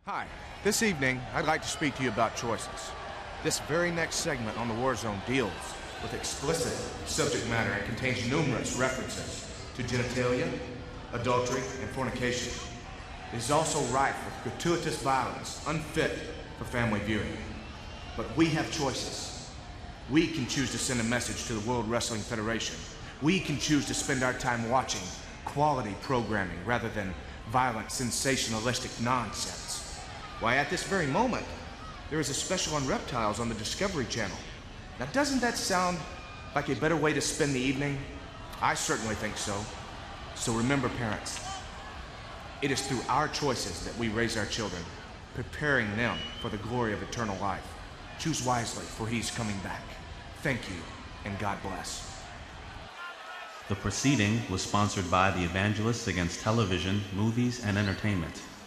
Hi. This evening, I'd like to speak to you about choices. This very next segment on the War Zone deals with explicit subject matter and contains numerous references to genitalia, adultery, and fornication. It is also rife with gratuitous violence, unfit for family viewing. But we have choices. We can choose to send a message to the World Wrestling Federation. We can choose to spend our time watching quality programming rather than violent, sensationalistic nonsense. Why, at this very moment, there is a special on reptiles on the Discovery Channel. Now, doesn't that sound like a better way to spend the evening? I certainly think so. So remember, parents, it is through our choices that we raise our children, preparing them for the glory of eternal life. Choose wisely, for he's coming back. Thank you, and God bless. The proceeding was sponsored by the Evangelists Against Television, Movies, and Entertainment.